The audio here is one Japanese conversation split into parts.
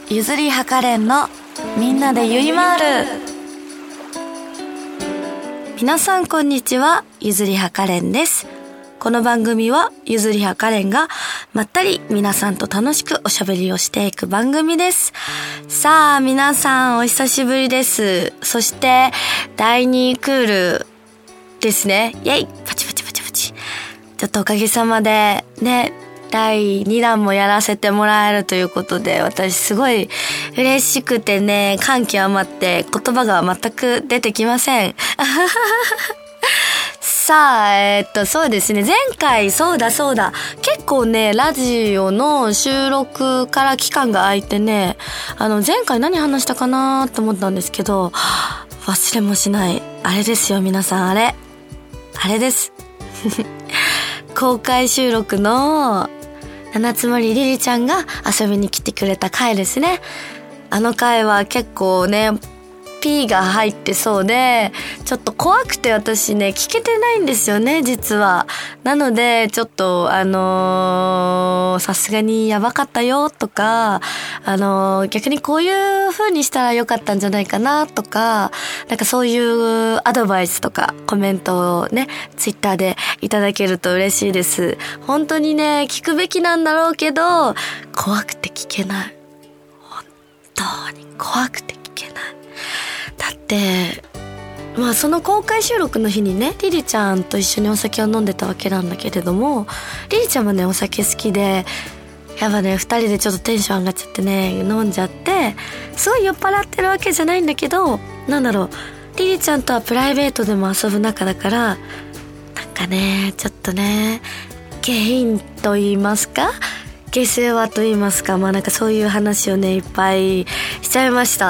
ゆずりはかれんのみんなでゆいまーる。皆さんこんにちは、ゆずりはかれんです。この番組はゆずりはかれんがまったり皆さんと楽しくおしゃべりをしていく番組です。さあ皆さんお久しぶりです。そして第2クールですね。イェイパチパチパチパチ。ちょっとおかげさまでね、第2弾もやらせてもらえるということで、私すごい嬉しくてね、感極まって言葉が全く出てきません。さあ、そうですね、前回そうだ結構ね、ラジオの収録から期間が空いてね、前回何話したかなと思ったんですけど、忘れもしないあれですよ皆さん、あれです公開収録の七つ森りりちゃんが遊びに来てくれた回ですね。あの回は結構ね、P が入ってそうで、ちょっと怖くて私ね、聞けてないんですよね、実は。なので、ちょっと、さすがにやばかったよとか、逆にこういう風にしたらよかったんじゃないかなとか、なんかそういうアドバイスとかコメントをね、ツイッターでいただけると嬉しいです。本当にね、聞くべきなんだろうけど、怖くて聞けない。本当に怖くて聞けない。だってまあその公開収録の日にね、リリちゃんと一緒にお酒を飲んでたわけなんだけれども、リリちゃんもねお酒好きで、やっぱね2人でちょっとテンション上がっちゃってね、飲んじゃって、すごい酔っ払ってるわけじゃないんだけど、なんだろう、リリちゃんとはプライベートでも遊ぶ仲だから、なんかねちょっとね下品と言いますか、下世話と言いますか、まあなんかそういう話をねいっぱいしちゃいました。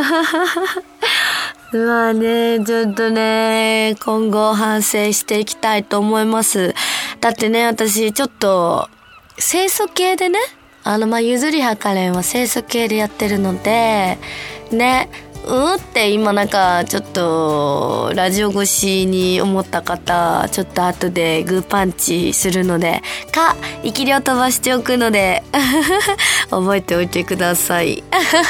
まあね、ちょっとね、今後反省していきたいと思います。だってね、私ちょっと清楚系でね、まあゆずりはかれんは清楚系でやってるのでね、って今なんかちょっとラジオ越しに思った方、ちょっと後でグーパンチするので生きりを飛ばしておくので覚えておいてください。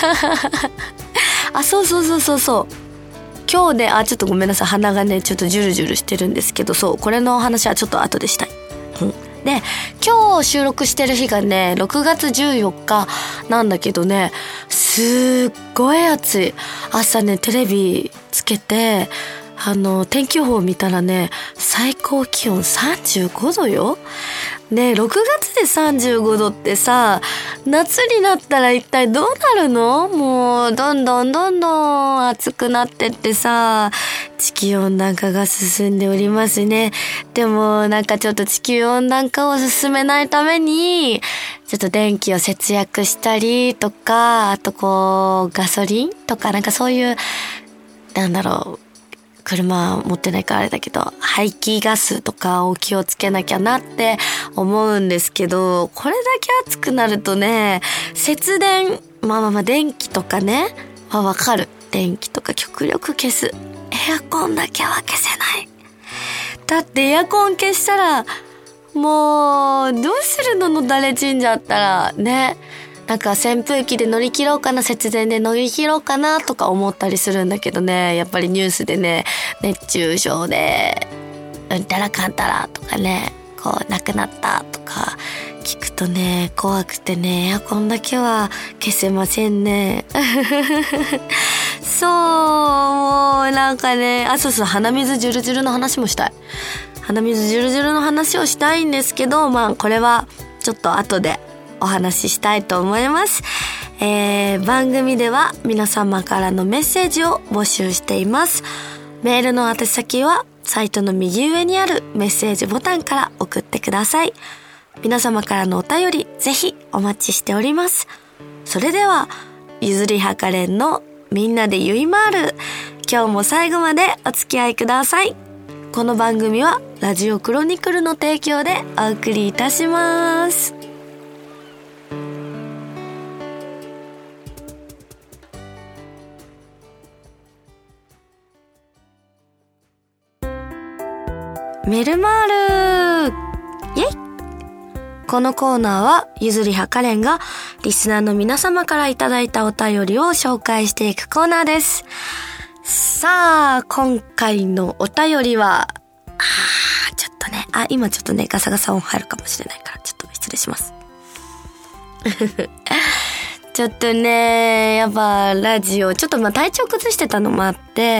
あ、そう今日ね、ちょっとごめんなさい、鼻がねちょっとジュルジュルしてるんですけど、そう、これの話はちょっと後でしたい。で、今日収録してる日がね6月14日なんだけどね、すっごい暑い。朝ねテレビつけて天気予報見たらね、最高気温35度よ。ね、6月で35度ってさ、夏になったら一体どうなるの？もうどんどん暑くなってってさ、地球温暖化が進んでおりますね。でもなんかちょっと地球温暖化を進めないために、ちょっと電気を節約したりとか、あとこうガソリンとかなんかそういう、なんだろう、車持ってないからあれだけど、排気ガスとかを気をつけなきゃなって思うんですけど、これだけ暑くなるとね、節電、まあ電気とかね、わかる。電気とか極力消す。エアコンだけは消せない。だってエアコン消したら、もうどうするの、のだれ死んじゃったらね。なんか扇風機で乗り切ろうかな、節電で乗り切ろうかなとか思ったりするんだけどね、やっぱりニュースでね、熱中症でうんたらかんたらとかね、こう亡くなったとか聞くとね、怖くてね、エアコンだけは消せませんね。そう、もうなんかね、そう鼻水ジュルジュルの話もしたい。鼻水ジュルジュルの話をしたいんですけど、まあこれはちょっと後でお話ししたいと思います。番組では皆様からのメッセージを募集しています。メールの宛先はサイトの右上にあるメッセージボタンから送ってください。皆様からのお便りぜひお待ちしております。それではゆずりはかれんのみんなでゆいまーる、今日も最後までお付き合いください。この番組はラジオクロニクルの提供でお送りいたします。メルマールイェイ。 このコーナーはゆずりはかれんがリスナーの皆様からいただいたお便りを紹介していくコーナーです。さあ、今回のお便りはちょっとね、今ちょっとねガサガサ音入るかもしれないからちょっと失礼しますちょっとね、やっぱラジオちょっと体調崩してたのもあって、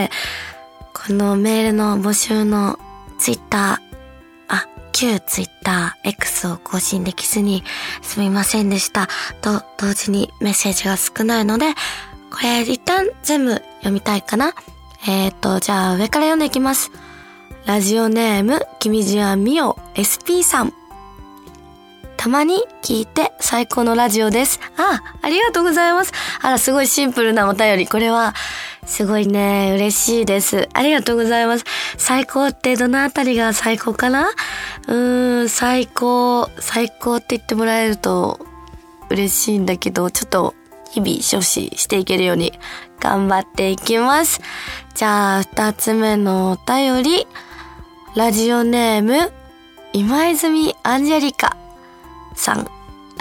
このメールの募集のツイッター旧ツイッター X を更新できずにすみませんでしたと同時にメッセージが少ないので、これ一旦全部読みたいかな。じゃあ上から読んでいきます。ラジオネーム君じあみお SP さん。たまに聞いて最高のラジオです。ありがとうございます。すごいシンプルなお便り。これはすごいね、嬉しいです。ありがとうございます。最高ってどのあたりが最高かな？最高って言ってもらえると嬉しいんだけど、ちょっと日々所視していけるように頑張っていきます。じゃあ2つ目のお便り、ラジオネーム今泉アンジェリカさん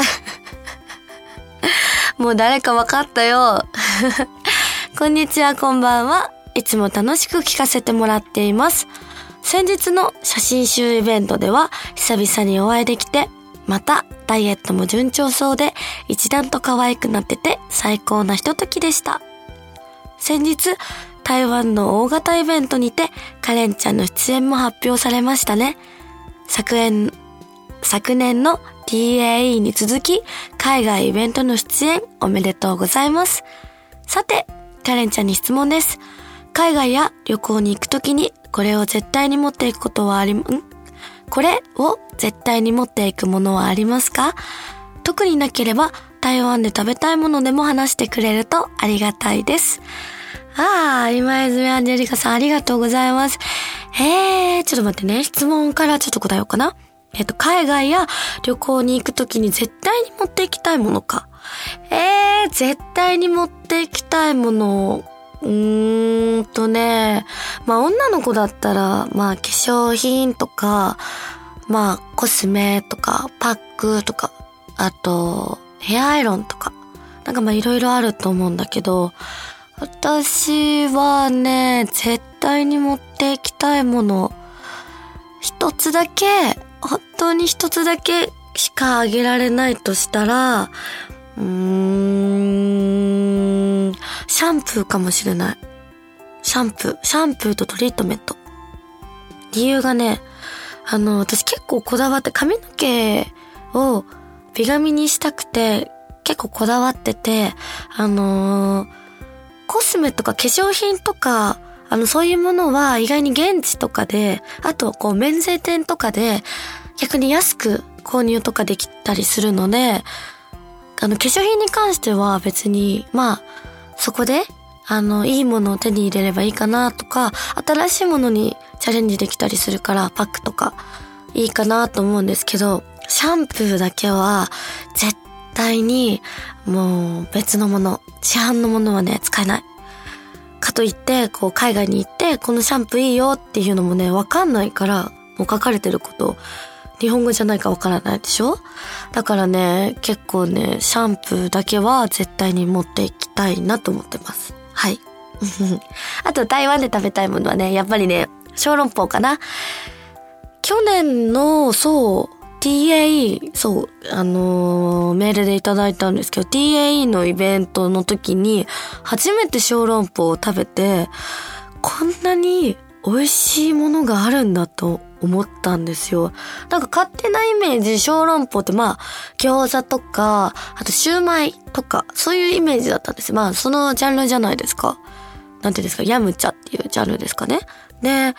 もう誰か分かったよこんにちは、こんばんは。いつも楽しく聞かせてもらっています。先日の写真集イベントでは久々にお会いできて、またダイエットも順調そうで一段と可愛くなってて最高なひとときでした。先日台湾の大型イベントにてカレンちゃんの出演も発表されましたね。昨年の TAE に続き海外イベントの出演おめでとうございます。さてカレンちゃんに質問です。海外や旅行に行くときにこれを絶対に持っていくことはこれを絶対に持っていくものはありますか？特になければ台湾で食べたいものでも話してくれるとありがたいです。今泉アンジェリカさんありがとうございます。ちょっと待ってね、質問からちょっと答えようかな。海外や旅行に行くときに絶対に持っていきたいものか。絶対に持っていきたいもの。女の子だったら、化粧品とか、コスメとか、パックとか、あと、ヘアアイロンとか、いろいろあると思うんだけど、私はね、絶対に持っていきたいもの、一つだけ、本当に一つだけしかあげられないとしたら、シャンプーかもしれない。シャンプーとトリートメント。理由がね、私結構こだわって髪の毛を美髪にしたくて結構こだわってて、コスメとか化粧品とかそういうものは意外に現地とかで、あと免税店とかで逆に安く購入とかできたりするので、化粧品に関しては別にそこでいいものを手に入れればいいかなとか、新しいものにチャレンジできたりするからパックとかいいかなと思うんですけど、シャンプーだけは絶対にもう別のもの、市販のものはね使えない。かといって海外に行ってこのシャンプーいいよっていうのもねわかんないから、もう書かれてること日本語じゃないかわからないでしょ。だからね、結構ねシャンプーだけは絶対に持っていきたいなと思ってます。はいあと台湾で食べたいものはね、やっぱりね小籠包かな。去年のTAE メールでいただいたんですけど、 TAE のイベントの時に初めて小籠包を食べて、こんなに美味しいものがあるんだと思ったんですよ。勝手なイメージ、小籠包って餃子とか、あとシューマイとか、そういうイメージだったんです。そのジャンルじゃないですか。なんていうんですか、ヤムチャっていうジャンルですかね。で、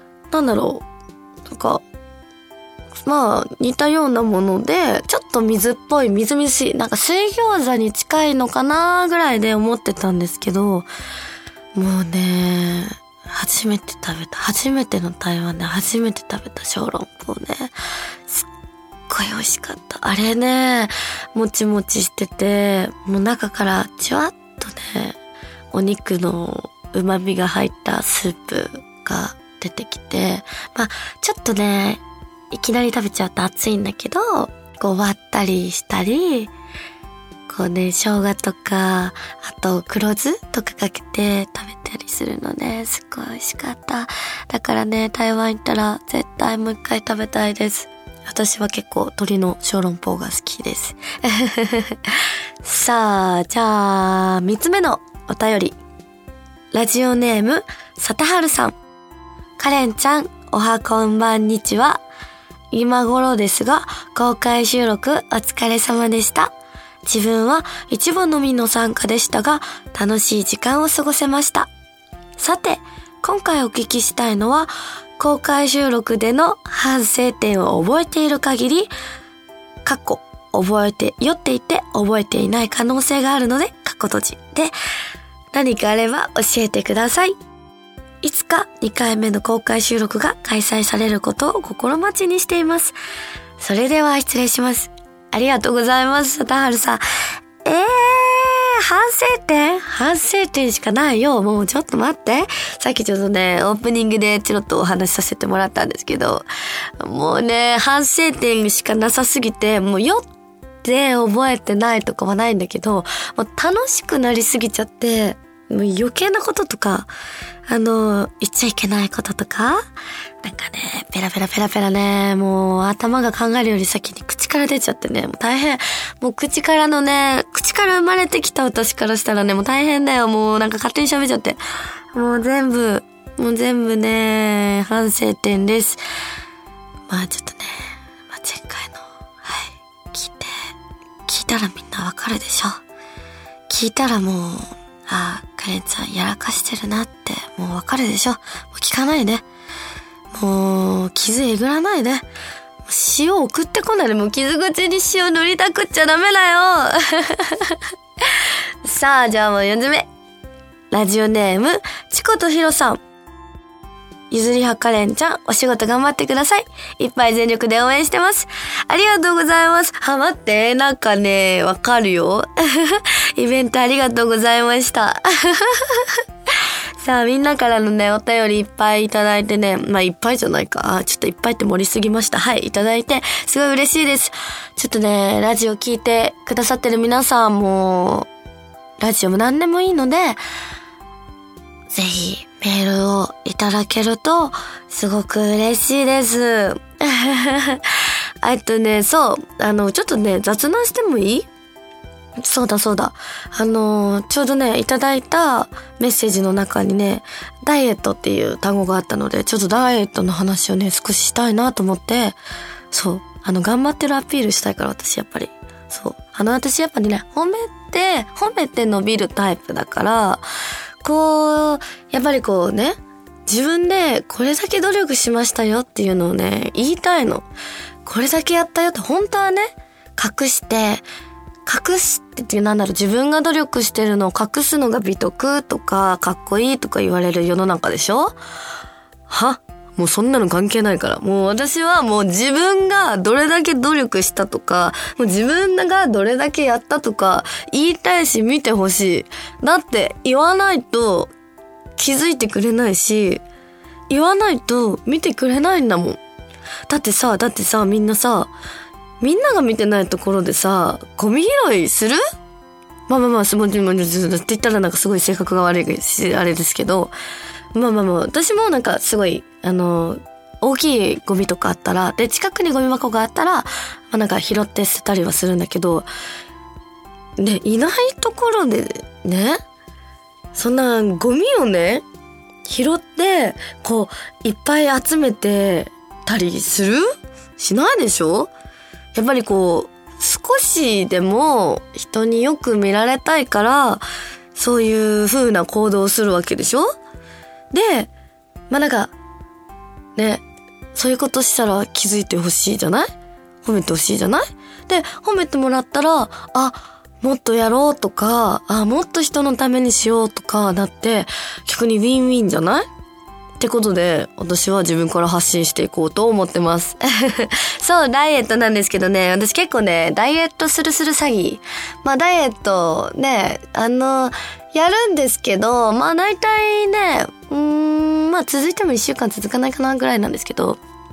似たようなもので、ちょっと水っぽい、みずみずしい、水餃子に近いのかなぐらいで思ってたんですけど、もうね、初めての台湾で初めて食べた小籠包ね、すっごい美味しかった。あれね、もちもちしてて、もう中からじわっとね、お肉の旨味が入ったスープが出てきて、ちょっとね、いきなり食べちゃうと熱いんだけど、 こう割ったりしたり、こうね、生姜とか、あと黒酢とかかけて食べたりするのね、すっごい美味しかった。だからね、台湾行ったら絶対もう一回食べたいです。私は結構鶏の小籠包が好きです。さあ、じゃあ、3つ目のお便り。ラジオネーム、さたはるさん。カレンちゃん、おはこんばんにちは。今頃ですが、公開収録お疲れ様でした。自分は一部のみの参加でしたが、楽しい時間を過ごせました。さて、今回お聞きしたいのは、公開収録での反省点を覚えている限り、酔っていて覚えていない可能性があるので、閉じで、何かあれば教えてください。いつか2回目の公開収録が開催されることを心待ちにしています。それでは失礼します。ありがとうございます、さたはるさん。反省点しかないよ。もうちょっと待って。さっきちょっとね、オープニングでちょっとお話しさせてもらったんですけど、もうね、反省点しかなさすぎて、もう酔って覚えてないとかはないんだけど、もう楽しくなりすぎちゃって、もう余計なこととか、言っちゃいけないこととか、なんかね、ペラペラね、もう頭が考えるより先に口から出ちゃってね、もう大変。もう口から生まれてきた私からしたらね、もう大変だよ。もうなんか勝手に喋っちゃって。もう全部ね、反省点です。まあちょっとね、前回の、聞いたらみんなわかるでしょ。聞いたらもう、カレンちゃんやらかしてるなってもうわかるでしょ。もう聞かないで。もう傷えぐらないで。塩送ってこないで。もう傷口に塩塗りたくっちゃダメだよ。さあ、じゃあもう4つ目。ラジオネームチコとヒロさん。ゆずりはカレンちゃん、お仕事頑張ってください。いっぱい全力で応援してます。ありがとうございます。待って、なんかね、わかるよ。イベントありがとうございました。さあ、みんなからのね、お便りいっぱいいただいてね、いっぱいじゃないか。ちょっといっぱいって盛りすぎました。はい、いただいて、すごい嬉しいです。ちょっとね、ラジオ聞いてくださってる皆さんも、ラジオも何でもいいので、ぜひメールをいただけるとすごく嬉しいです。そう、ちょっとね、雑談してもいい？そうだ。ちょうどね、いただいたメッセージの中にね、ダイエットっていう単語があったので、ちょっとダイエットの話をね、少ししたいなと思って、そう、頑張ってるアピールしたいから、私やっぱり。そう、私やっぱりね、褒めて伸びるタイプだから、こう、やっぱりこうね、自分でこれだけ努力しましたよっていうのをね、言いたいの。これだけやったよって本当はね、隠してっていう自分が努力してるのを隠すのが美徳とかかっこいいとか言われる世の中でしょ？もうそんなの関係ないから。もう私はもう自分がどれだけ努力したとか、もう自分がどれだけやったとか言いたいし見てほしい。だって言わないと気づいてくれないし、言わないと見てくれないんだもん。だってさ、みんなが見てないところでさ、ゴミ拾いする？すもんって言ったらなんかすごい性格が悪いし、あれですけど、私もなんかすごい、大きいゴミとかあったら、で、近くにゴミ箱があったら、なんか拾って捨てたりはするんだけど、で、いないところでね、そんなゴミをね、拾って、こう、いっぱい集めてたりする？しないでしょ？やっぱりこう、少しでも人によく見られたいから、そういう風な行動をするわけでしょ？で、なんか、ね、そういうことしたら気づいてほしいじゃない？褒めてほしいじゃない？で、褒めてもらったら、もっとやろうとか、もっと人のためにしようとかなって、逆にウィンウィンじゃない？ってことで、私は自分から発信していこうと思ってます。そう、ダイエットなんですけどね、私結構ね、ダイエットする詐欺。ダイエットね、やるんですけど、大体ね、続いても1週間続かないかなぐらいなんですけど、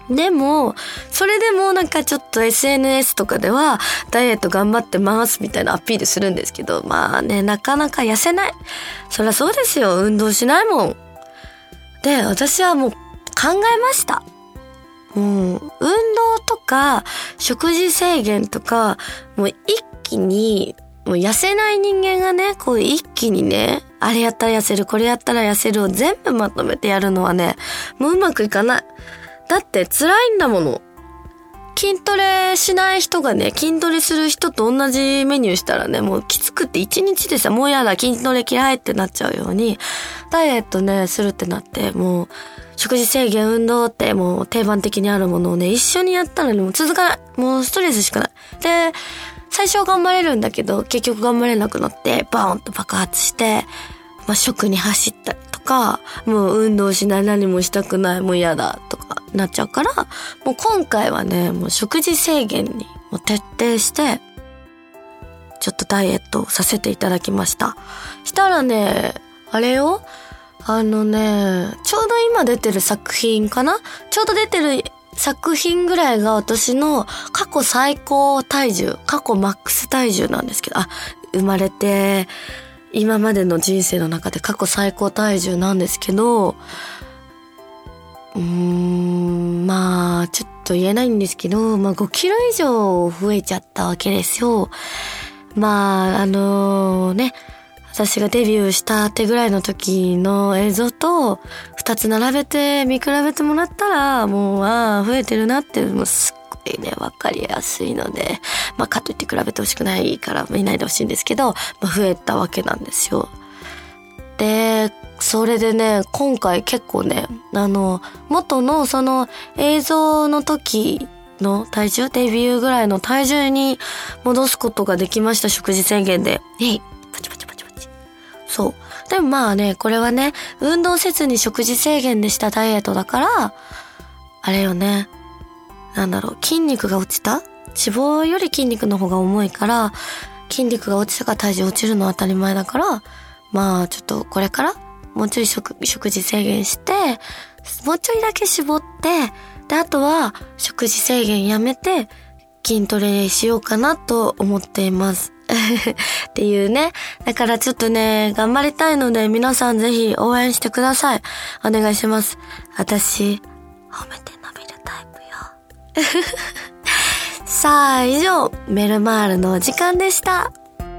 でも、それでもなんかちょっと SNS とかではダイエット頑張ってますみたいなアピールするんですけど、まあね、なかなか痩せない。そりゃそうですよ。運動しないもん。で、私はもう考えました。運動とか食事制限とか、もう一気に、もう痩せない人間がね、こう一気にね、あれやったら痩せる、これやったら痩せるを全部まとめてやるのはね、もううまくいかない。だって辛いんだもの。筋トレしない人がね、筋トレする人と同じメニューしたらね、もうきつくて1日でさ、もうやだ、筋トレ嫌いってなっちゃうように、ダイエットね、するってなって、もう、食事制限、運動ってもう定番的にあるものをね、一緒にやったらね、もう続かない。もうストレスしかない。で、最初は頑張れるんだけど、結局頑張れなくなって、バーンと爆発して、まあ、食に走ったりとか、もう運動しない、何もしたくない、もう嫌だとかなっちゃうから、もう今回はね、もう食事制限にもう徹底して、ちょっとダイエットをさせていただきました。したらね、あれよ、ちょうど今出てる作品かな？ちょうど出てる作品ぐらいが私の過去最高体重、過去マックス体重なんですけど、生まれて、今までの人生の中で過去最高体重なんですけど、まあ、ちょっと言えないんですけど、まあ5キロ以上増えちゃったわけですよ。まあ、ね、私がデビューしたてぐらいの時の映像と2つ並べて見比べてもらったら、もう、増えてるなって、もうすっごいね、わかりやすいので、まあ、かといって比べてほしくないから見ないでほしいんですけど、まあ、増えたわけなんですよ。で、それでね、今回結構ね、元のその映像の時の体重、デビューぐらいの体重に戻すことができました、食事制限で。パチパチパチパチ。そう。でもまあね、これはね、運動せずに食事制限でしたダイエットだから、あれよね、筋肉が落ちた？脂肪より筋肉の方が重いから、筋肉が落ちたから体重落ちるのは当たり前だから、まあちょっとこれからもうちょい食事制限して、もうちょいだけ絞って、で、あとは食事制限やめて筋トレしようかなと思っています。っていうね。だからちょっとね、頑張りたいので皆さんぜひ応援してください。お願いします。私、褒めて伸びるタイプよ。さあ、以上、メルマールのお時間でした。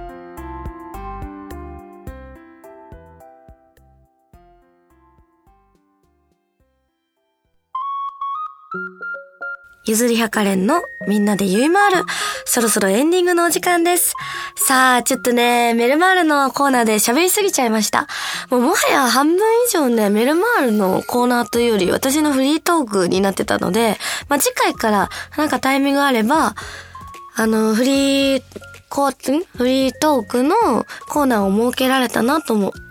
ゆずりはかれんのみんなでゆいまーる。そろそろエンディングのお時間です。さあ、ちょっとね、メルマールのコーナーで喋りすぎちゃいました。もはや半分以上ね、メルマールのコーナーというより私のフリートークになってたので、次回からなんかタイミングあれば、フリートークのコーナーを設けられたら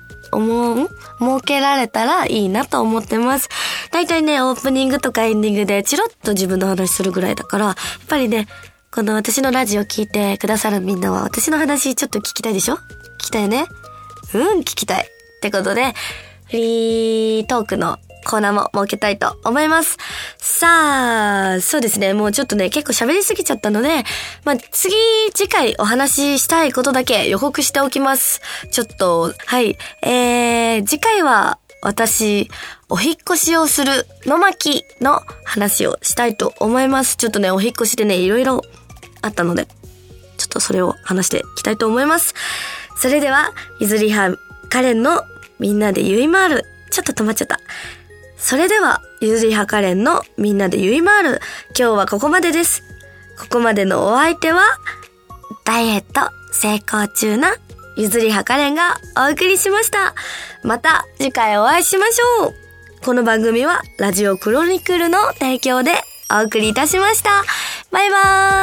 いいなと思ってます。だいたいね、オープニングとかエンディングでチロッと自分の話するぐらいだから、やっぱりね、この私のラジオ聞いてくださるみんなは私の話ちょっと聞きたいでしょ？聞きたいよね？聞きたい。ってことで、フリートークのコーナーも設けたいと思います。さあ、そうですね。もうちょっとね、結構喋りすぎちゃったので、次回お話ししたいことだけ予告しておきます。ちょっと、はい。次回は私、お引っ越しをするの巻の話をしたいと思います。ちょっとね、お引っ越しでね、いろいろあったので、ちょっとそれを話していきたいと思います。それでは、ゆずりはかれんのみんなでゆいまーる。ちょっと止まっちゃった。それでは、ゆずりはかれんのみんなでゆいまーる。今日はここまでです。ここまでのお相手は、ダイエット成功中なゆずりはかれんがお送りしました。また次回お会いしましょう。この番組はラジオクロニクルの提供でお送りいたしました。バイバーイ。